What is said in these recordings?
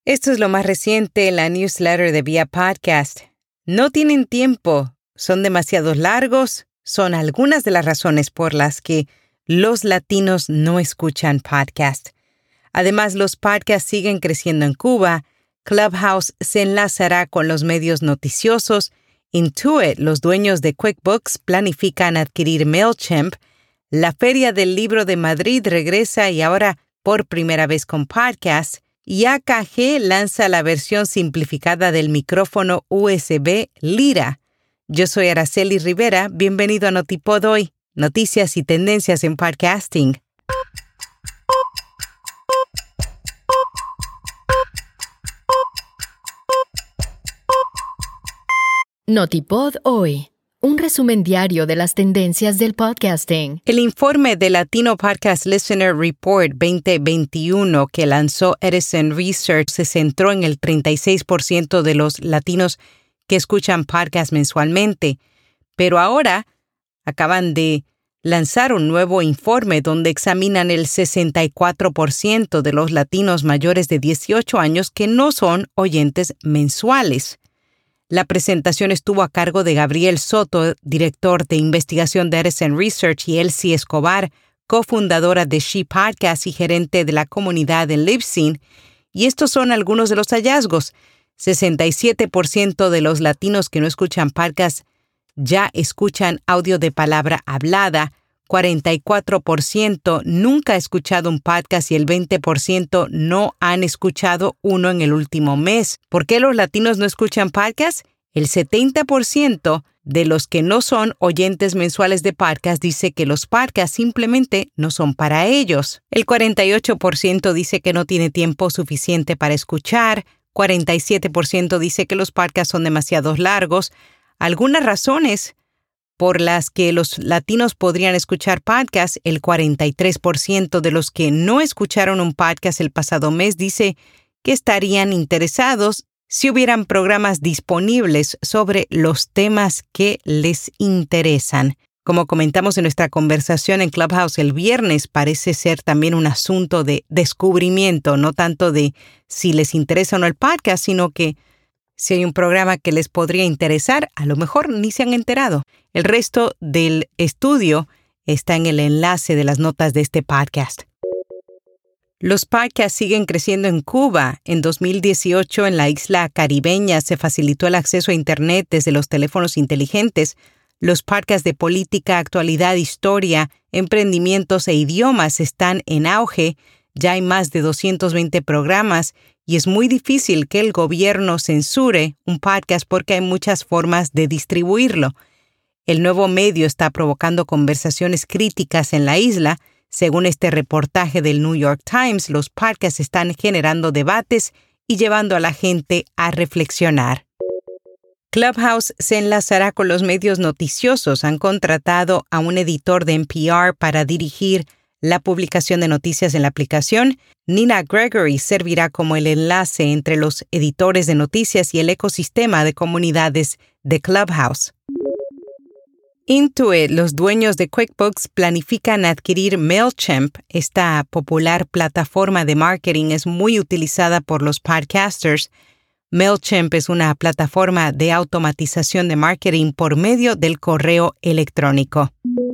Esto es lo más reciente en la newsletter de Vía Podcast. No tienen tiempo, son demasiado largos, son algunas de las razones por las que los latinos no escuchan podcast. Además, los podcasts siguen creciendo en Cuba, Clubhouse se enlazará con los medios noticiosos, Intuit, los dueños de QuickBooks, planifican adquirir MailChimp, la Feria del Libro de Madrid regresa y ahora por primera vez con podcast, y AKG lanza la versión simplificada del micrófono USB Lyra. Yo soy Araceli Rivera, bienvenido a Notipod Hoy, noticias y tendencias en podcasting. Notipod Hoy, un resumen diario de las tendencias del podcasting. El informe de Latino Podcast Listener Report 2021 que lanzó Edison Research se centró en el 36% de los latinos que escuchan podcasts mensualmente, pero ahora acaban de lanzar un nuevo informe donde examinan el 64% de los latinos mayores de 18 años que no son oyentes mensuales. La presentación estuvo a cargo de Gabriel Soto, director de investigación de Edison Research, y Elsie Escobar, cofundadora de She Podcast y gerente de la comunidad en Libsyn. Y estos son algunos de los hallazgos. 67% de los latinos que no escuchan podcast ya escuchan audio de palabra hablada, 44% nunca ha escuchado un podcast y el 20% no han escuchado uno en el último mes. ¿Por qué los latinos no escuchan podcast? El 70% de los que no son oyentes mensuales de podcast dice que los podcasts simplemente no son para ellos. El 48% dice que no tiene tiempo suficiente para escuchar, 47% dice que los podcasts son demasiado largos. Algunas razones por las que los latinos podrían escuchar podcasts, el 43% de los que no escucharon un podcast el pasado mes dice que estarían interesados si hubieran programas disponibles sobre los temas que les interesan. Como comentamos en nuestra conversación en Clubhouse el viernes, parece ser también un asunto de descubrimiento, no tanto de si les interesa o no el podcast, sino que si hay un programa que les podría interesar, a lo mejor ni se han enterado. El resto del estudio está en el enlace de las notas de este podcast. Los podcasts siguen creciendo en Cuba. En 2018, en la isla caribeña, se facilitó el acceso a Internet desde los teléfonos inteligentes. Los podcasts de política, actualidad, historia, emprendimientos e idiomas están en auge. Ya hay más de 220 programas y es muy difícil que el gobierno censure un podcast porque hay muchas formas de distribuirlo. El nuevo medio está provocando conversaciones críticas en la isla. Según este reportaje del New York Times, los podcasts están generando debates y llevando a la gente a reflexionar. Clubhouse se enlazará con los medios noticiosos. Han contratado a un editor de NPR para dirigir la publicación de noticias en la aplicación. Nina Gregory servirá como el enlace entre los editores de noticias y el ecosistema de comunidades de Clubhouse. Intuit, los dueños de QuickBooks, planifican adquirir MailChimp. Esta popular plataforma de marketing es muy utilizada por los podcasters. MailChimp es una plataforma de automatización de marketing por medio del correo electrónico.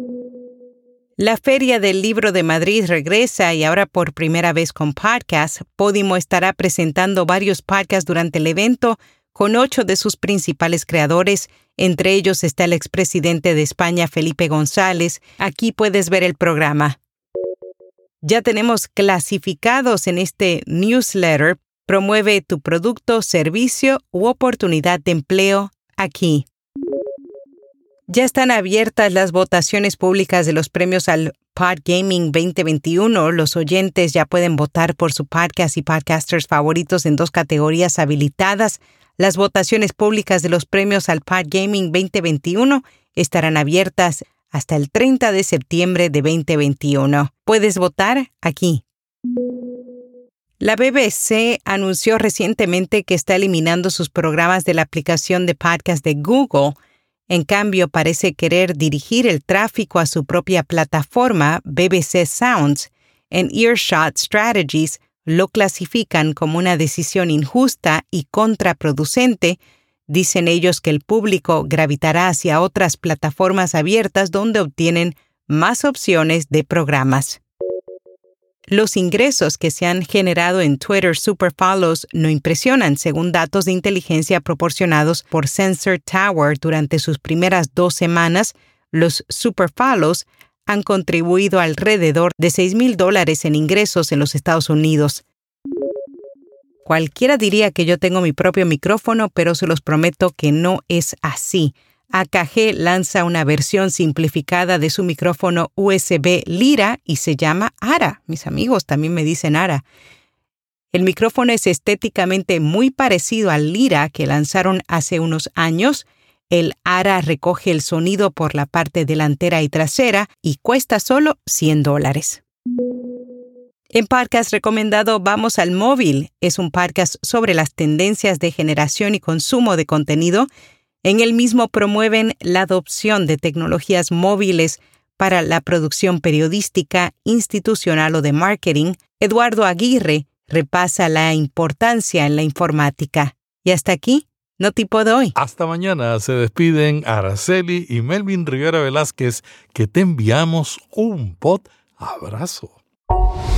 La Feria del Libro de Madrid regresa y ahora por primera vez con podcast. Podimo estará presentando varios podcasts durante el evento con 8 de sus principales creadores. Entre ellos está el expresidente de España, Felipe González. Aquí puedes ver el programa. Ya tenemos clasificados en este newsletter. Promueve tu producto, servicio u oportunidad de empleo aquí. Ya están abiertas las votaciones públicas de los premios al Podgaming 2021. Los oyentes ya pueden votar por su podcast y podcasters favoritos en 2 categorías habilitadas. Las votaciones públicas de los premios al Podgaming 2021 estarán abiertas hasta el 30 de septiembre de 2021. Puedes votar aquí. La BBC anunció recientemente que está eliminando sus programas de la aplicación de podcast de Google. En cambio, parece querer dirigir el tráfico a su propia plataforma, BBC Sounds. En Earshot Strategies, lo clasifican como una decisión injusta y contraproducente. Dicen ellos que el público gravitará hacia otras plataformas abiertas donde obtienen más opciones de programas. Los ingresos que se han generado en Twitter Superfollows no impresionan, según datos de inteligencia proporcionados por Sensor Tower. Durante sus primeras 2 semanas, los Superfollows han contribuido alrededor de $6,000 en ingresos en los Estados Unidos. Cualquiera diría que yo tengo mi propio micrófono, pero se los prometo que no es así. AKG lanza una versión simplificada de su micrófono USB Lyra y se llama Ara. Mis amigos también me dicen Ara. El micrófono es estéticamente muy parecido al Lyra que lanzaron hace unos años. El Ara recoge el sonido por la parte delantera y trasera y cuesta solo $100. En podcast recomendado Vamos al Móvil. Es un podcast sobre las tendencias de generación y consumo de contenido. En el mismo promueven la adopción de tecnologías móviles para la producción periodística, institucional o de marketing. Eduardo Aguirre repasa la importancia en la informática. Y hasta aquí, Notipod hoy. Hasta mañana. Se despiden Araceli y Melvin Rivera Velázquez, que te enviamos un pod abrazo.